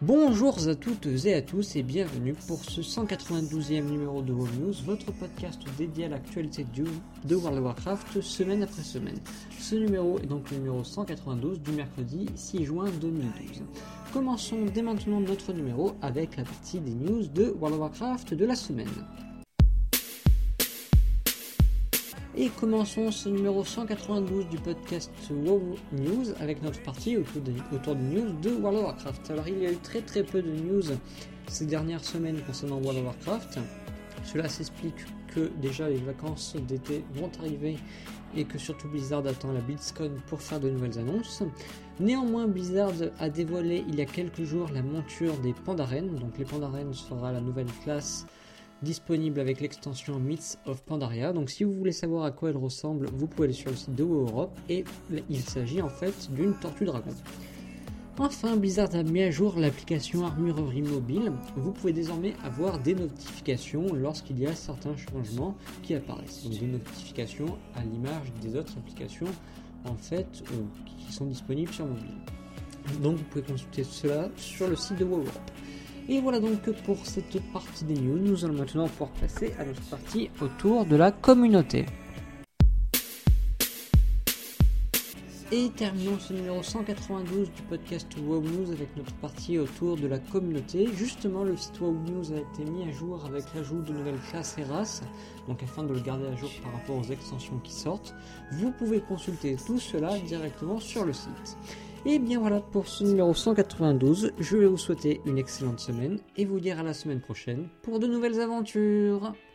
Bonjour à toutes et à tous et bienvenue pour ce 192e numéro de WoW News, votre podcast dédié à l'actualité de World of Warcraft semaine après semaine. Ce numéro est donc le numéro 192 du mercredi 6 juin 2012. Commençons dès maintenant notre numéro avec la partie des news de World of Warcraft de la semaine. Et commençons ce numéro 192 du podcast WoW News avec notre partie autour des news de World of Warcraft. Alors il y a eu très peu de news ces dernières semaines concernant World of Warcraft. Cela s'explique que déjà les vacances d'été vont arriver et que surtout Blizzard attend la BlizzCon pour faire de nouvelles annonces. Néanmoins, Blizzard a dévoilé il y a quelques jours la monture des Pandaren. Donc les Pandaren sera la nouvelle classe disponible avec l'extension Myths of Pandaria. Donc si vous voulez savoir à quoi elle ressemble, vous pouvez aller sur le site de WoW Europe et il s'agit en fait d'une tortue dragon. Enfin, Blizzard a mis à jour l'application Armurerie mobile. Vous pouvez désormais avoir des notifications lorsqu'il y a certains changements qui apparaissent. Donc des notifications à l'image des autres applications en fait qui sont disponibles sur mobile. Donc vous pouvez consulter cela sur le site de WoW Europe. Et voilà donc pour cette partie des news, nous allons maintenant pouvoir passer à notre partie autour de la communauté. Et terminons ce numéro 192 du podcast WoW News avec notre partie autour de la communauté. Justement, le site WoW News a été mis à jour avec l'ajout de nouvelles classes et races, donc afin de le garder à jour par rapport aux extensions qui sortent. Vous pouvez consulter tout cela directement sur le site. Et bien voilà pour ce numéro 192, je vais vous souhaiter une excellente semaine et vous dire à la semaine prochaine pour de nouvelles aventures.